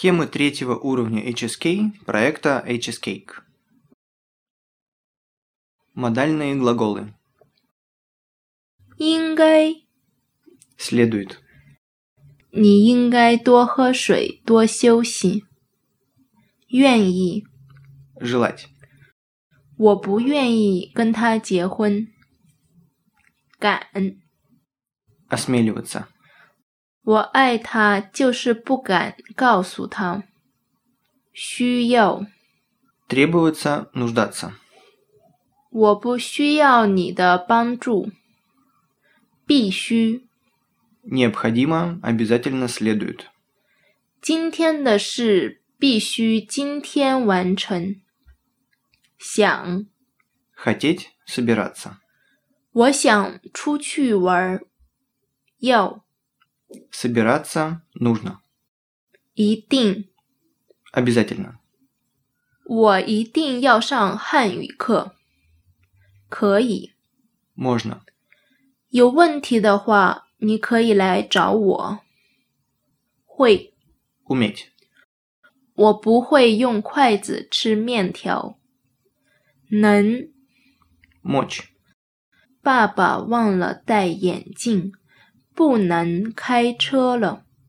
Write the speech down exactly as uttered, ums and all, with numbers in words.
Схемы третьего уровня эйч эс кей проекта эйч эс Cake. Модальные глаголы. 应该 Следует. 你应该多喝水，多休息。愿意 Желать. 我不愿意跟他结婚。敢 Осмеливаться. 我爱他，就是不敢告诉他。需要 Требоваться, нуждаться. 我不需要你的帮助。必须 Необходимо, обязательно следует. 今天的事必须今天完成。想 Хотеть, собираться. 我想出去玩。要 Собираться, нужно. 一定 Обязательно. 我一定要上汉语课。可以 Можно. 有问题的话，你可以来找我。会 Уметь. 我不会用筷子吃面条。能 Мочь. 爸爸忘了带眼镜，不能开车了。